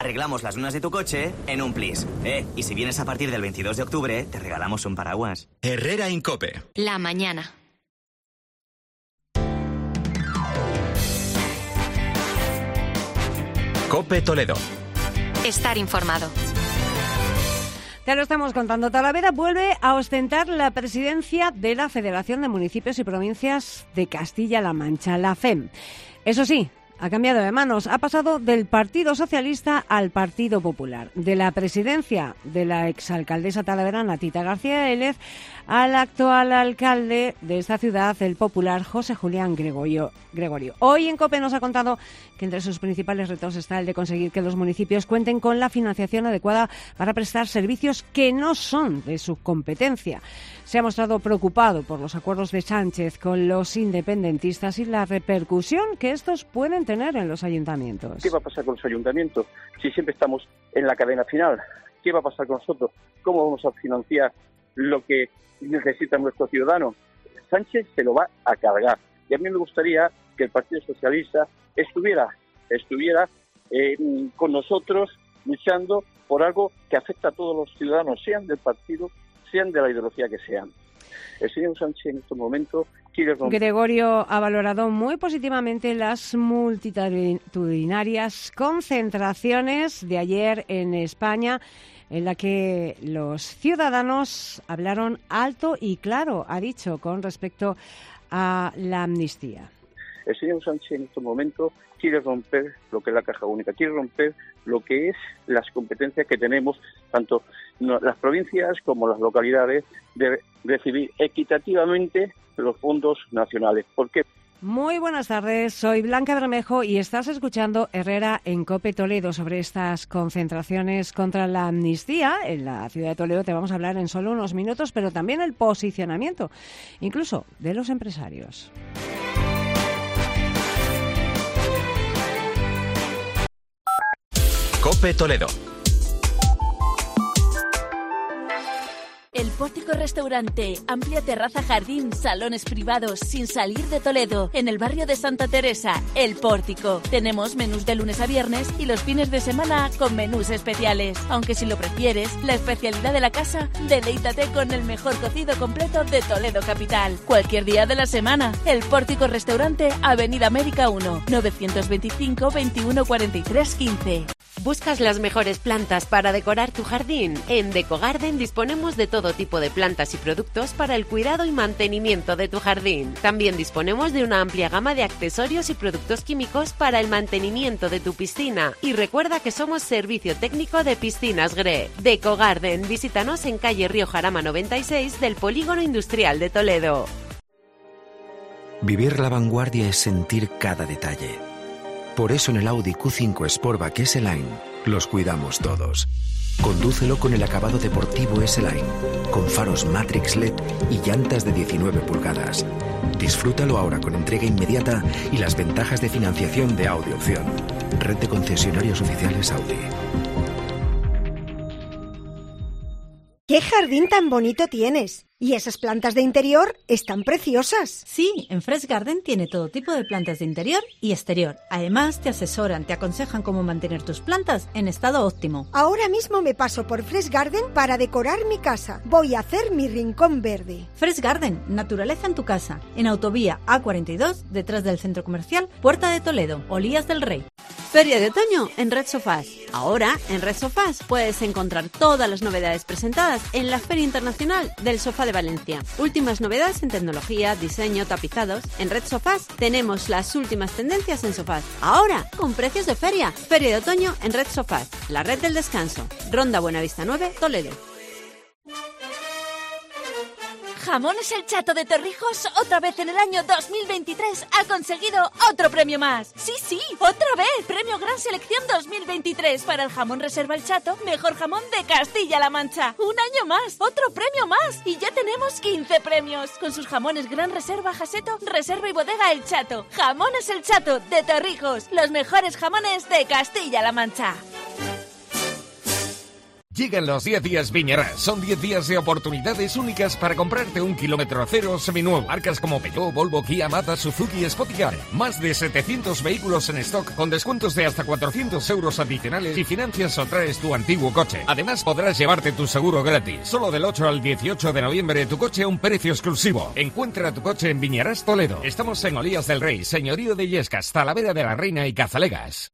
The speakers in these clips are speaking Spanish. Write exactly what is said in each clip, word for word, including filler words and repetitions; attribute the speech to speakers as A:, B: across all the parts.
A: Arreglamos las lunas de tu coche en un plis. Eh, y si vienes a partir del veintidós de octubre, te regalamos un paraguas.
B: Herrera Incope.
C: La mañana.
B: Cope Toledo.
C: Estar informado.
D: Ya lo estamos contando. Talavera vuelve a ostentar la presidencia de la Federación de Municipios y Provincias de Castilla-La Mancha, la F E M. Eso sí, ha cambiado de manos. Ha pasado del Partido Socialista al Partido Popular. De la presidencia de la exalcaldesa talaverana Tita García Vélez al actual alcalde de esta ciudad, el popular José Julián Gregorio. Gregorio. Hoy en COPE nos ha contado que entre sus principales retos está el de conseguir que los municipios cuenten con la financiación adecuada para prestar servicios que no son de su competencia. Se ha mostrado preocupado por los acuerdos de Sánchez con los independentistas y la repercusión que estos pueden tener en los ayuntamientos.
E: ¿Qué va a pasar con los ayuntamientos si siempre estamos en la cadena final? ¿Qué va a pasar con nosotros? ¿Cómo vamos a financiar lo que necesitan nuestros ciudadanos? Sánchez se lo va a cargar. Y a mí me gustaría que el Partido Socialista estuviera, estuviera eh, con nosotros luchando por algo que afecta a todos los ciudadanos, sean del partido, sean de la ideología que sean. El señor Sánchez en estos momentos quiere romper.
D: Gregorio ha valorado muy positivamente las multitudinarias concentraciones de ayer en España, en la que los ciudadanos hablaron alto y claro, ha dicho, con respecto a la amnistía.
E: El señor Sánchez en estos momentos quiere romper lo que es la caja única, quiere romper lo que es las competencias que tenemos, tanto las provincias como las localidades, de recibir equitativamente los fondos nacionales. ¿Por qué?
D: Muy buenas tardes, soy Blanca Bermejo y estás escuchando Herrera en COPE Toledo. Sobre estas concentraciones contra la amnistía en la ciudad de Toledo te vamos a hablar en solo unos minutos, pero también el posicionamiento, incluso de los empresarios.
B: Cope Toledo.
F: El Pórtico Restaurante, amplia terraza, jardín, salones privados, sin salir de Toledo, en el barrio de Santa Teresa, El Pórtico. Tenemos menús de lunes a viernes y los fines de semana con menús especiales. Aunque si lo prefieres, la especialidad de la casa, deleítate con el mejor cocido completo de Toledo capital. Cualquier día de la semana. El Pórtico Restaurante, Avenida América uno, novecientos veinticinco, veintiuno cuarenta y tres, quince.
G: ¿Buscas las mejores plantas para decorar tu jardín? En Decogarden disponemos de todo tipo de plantas y productos para el cuidado y mantenimiento de tu jardín. También disponemos de una amplia gama de accesorios y productos químicos para el mantenimiento de tu piscina. Y recuerda que somos servicio técnico de Piscinas G R E. Decogarden, visítanos en calle Río Jarama noventa y seis del Polígono Industrial de Toledo.
H: Vivir la vanguardia es sentir cada detalle. Por eso en el Audi Q cinco Sportback S-Line los cuidamos todos. Condúcelo con el acabado deportivo S-Line, con faros Matrix L E D y llantas de diecinueve pulgadas. Disfrútalo ahora con entrega inmediata y las ventajas de financiación de Audi Opción. Red de concesionarios oficiales Audi.
I: ¡Qué jardín tan bonito tienes! Y esas plantas de interior están preciosas.
J: Sí, en Fresh Garden tiene todo tipo de plantas de interior y exterior. Además, te asesoran, te aconsejan cómo mantener tus plantas en estado óptimo.
I: Ahora mismo me paso por Fresh Garden para decorar mi casa. Voy a hacer mi rincón verde.
J: Fresh Garden, naturaleza en tu casa. En Autovía A cuarenta y dos, detrás del Centro Comercial Puerta de Toledo, Olías del Rey.
G: Feria de otoño en Red Sofás. Ahora, en Red Sofás, puedes encontrar todas las novedades presentadas en la Feria Internacional del Sofá de Valencia. Últimas novedades en tecnología, diseño, tapizados. En Red Sofás tenemos las últimas tendencias en sofás. Ahora, con precios de feria. Feria de otoño en Red Sofás. La red del descanso. Ronda Buenavista nueve, Toledo.
F: Jamones El Chato de Torrijos, otra vez en el año dos mil veintitrés, ha conseguido otro premio más. Sí, sí, otra vez. Premio Gran Selección dos mil veintitrés para el jamón Reserva El Chato, mejor jamón de Castilla-La Mancha. Un año más, otro premio más. Y ya tenemos quince premios. Con sus jamones Gran Reserva, Jaseto, Reserva y Bodega El Chato. Jamones El Chato de Torrijos, los mejores jamones de Castilla-La Mancha.
K: Llegan los diez días Viñarás. Son diez días de oportunidades únicas para comprarte un kilómetro cero seminuevo. Marcas como Peugeot, Volvo, Kia, Mazda, Suzuki y Spoticar. Más de setecientos vehículos en stock con descuentos de hasta cuatrocientos euros adicionales si financias o traes tu antiguo coche. Además podrás llevarte tu seguro gratis. Solo del ocho al dieciocho de noviembre tu coche a un precio exclusivo. Encuentra tu coche en Viñarás Toledo. Estamos en Olías del Rey, Señorío de Illescas, Talavera de la Reina y Cazalegas.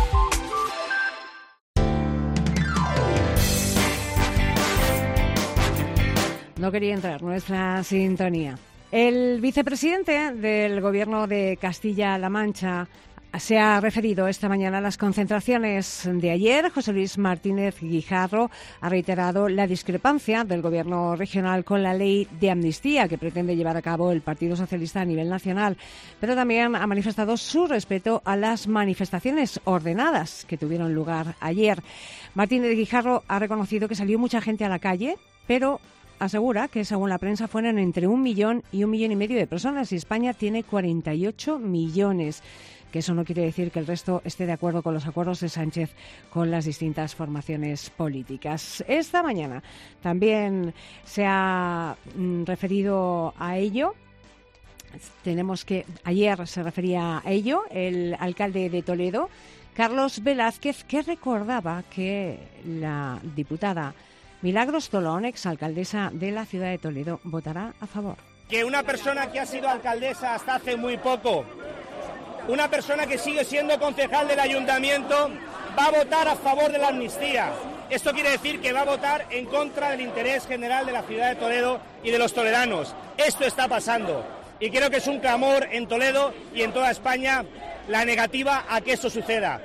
D: No quería entrar nuestra sintonía. El vicepresidente del Gobierno de Castilla-La Mancha se ha referido esta mañana a las concentraciones de ayer. José Luis Martínez Guijarro ha reiterado la discrepancia del Gobierno regional con la ley de amnistía que pretende llevar a cabo el Partido Socialista a nivel nacional, pero también ha manifestado su respeto a las manifestaciones ordenadas que tuvieron lugar ayer. Martínez Guijarro ha reconocido que salió mucha gente a la calle, pero asegura que, según la prensa, fueron entre un millón y un millón y medio de personas y España tiene cuarenta y ocho millones. Que eso no quiere decir que el resto esté de acuerdo con los acuerdos de Sánchez con las distintas formaciones políticas. Esta mañana también se ha mm, referido a ello. Tenemos que ayer se refería a ello el alcalde de Toledo, Carlos Velázquez, que recordaba que la diputada Milagros Tolón, exalcaldesa de la ciudad de Toledo, votará a favor.
L: Que una persona que ha sido alcaldesa hasta hace muy poco, una persona que sigue siendo concejal del ayuntamiento, va a votar a favor de la amnistía. Esto quiere decir que va a votar en contra del interés general de la ciudad de Toledo y de los toledanos. Esto está pasando y creo que es un clamor en Toledo y en toda España la negativa a que esto suceda.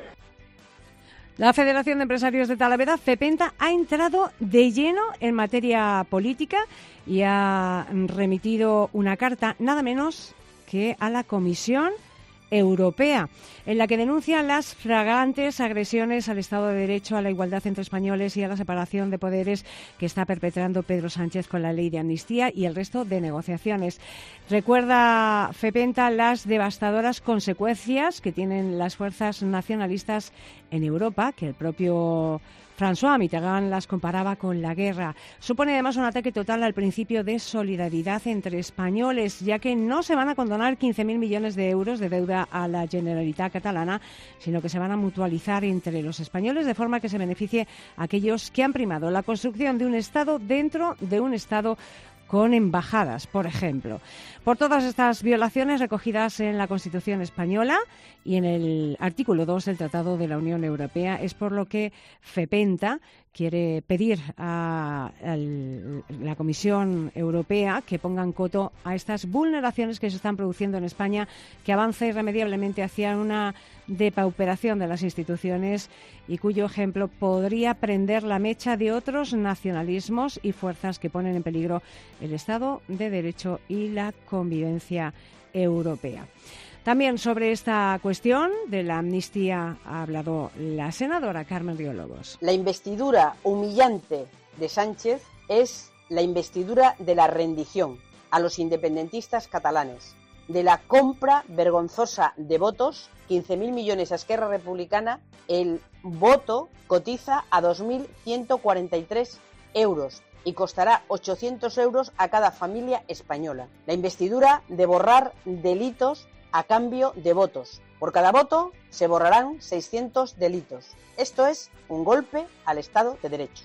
D: La Federación de Empresarios de Talavera, FEPENTA, ha entrado de lleno en materia política y ha remitido una carta nada menos que a la Comisión Europea, en la que denuncia las flagrantes agresiones al Estado de Derecho, a la igualdad entre españoles y a la separación de poderes que está perpetrando Pedro Sánchez con la ley de amnistía y el resto de negociaciones. Recuerda FEPENTA las devastadoras consecuencias que tienen las fuerzas nacionalistas en Europa, que el propio François Mitterrand las comparaba con la guerra. Supone además un ataque total al principio de solidaridad entre españoles, ya que no se van a condonar quince mil millones de euros de deuda a la Generalitat catalana, sino que se van a mutualizar entre los españoles de forma que se beneficie a aquellos que han primado la construcción de un Estado dentro de un Estado con embajadas, por ejemplo. Por todas estas violaciones recogidas en la Constitución española y en el artículo dos del Tratado de la Unión Europea, es por lo que FEPENTA quiere pedir a, a la Comisión Europea que pongan coto a estas vulneraciones que se están produciendo en España, que avance irremediablemente hacia una depauperación de las instituciones y cuyo ejemplo podría prender la mecha de otros nacionalismos y fuerzas que ponen en peligro el Estado de Derecho y la convivencia europea. También sobre esta cuestión de la amnistía ha hablado la senadora Carmen Río Lobos.
M: La investidura humillante de Sánchez es la investidura de la rendición a los independentistas catalanes, de la compra vergonzosa de votos, quince mil millones a Esquerra Republicana, el voto cotiza a dos mil ciento cuarenta y tres euros y costará ochocientos euros a cada familia española. La investidura de borrar delitos a cambio de votos. Por cada voto se borrarán seiscientos delitos. Esto es un golpe al Estado de Derecho.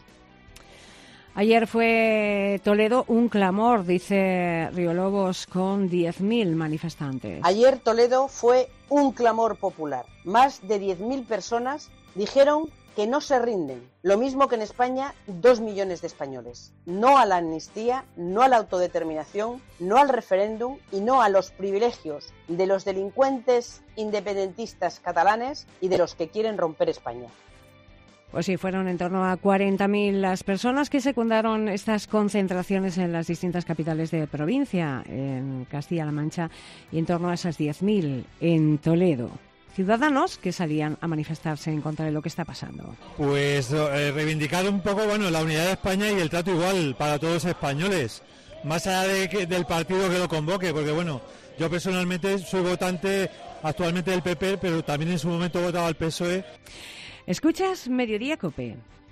D: Ayer fue Toledo un clamor, dice Río Lobos, con diez mil manifestantes.
M: Ayer Toledo fue un clamor popular. Más de diez mil personas dijeron que no se rinden. Lo mismo que en España, dos millones de españoles. No a la amnistía, no a la autodeterminación, no al referéndum y no a los privilegios de los delincuentes independentistas catalanes y de los que quieren romper España.
D: Pues sí, fueron en torno a cuarenta mil las personas que secundaron estas concentraciones en las distintas capitales de provincia, en Castilla-La Mancha, y en torno a esas diez mil en Toledo. Ciudadanos que salían a manifestarse en contra de lo que está pasando.
N: Pues eh, reivindicar un poco, bueno, la unidad de España y el trato igual para todos los españoles, más allá de que, del partido que lo convoque, porque bueno, yo personalmente soy votante actualmente del P P, pero también en su momento votaba al P S O E.
D: Escuchas Mediodía COPE.